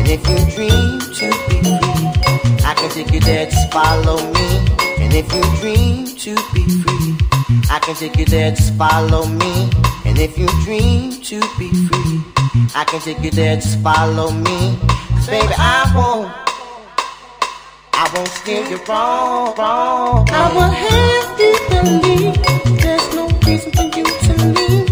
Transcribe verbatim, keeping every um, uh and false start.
if you dream to be free, I can take you there, just follow me. And if you dream to be free, I can take you there, just follow me. And if you dream to be free, I can take you there, just follow me. 'Cause baby, I won't, I won't steer you wrong, wrong. I will have you believe there's no reason for you to leave.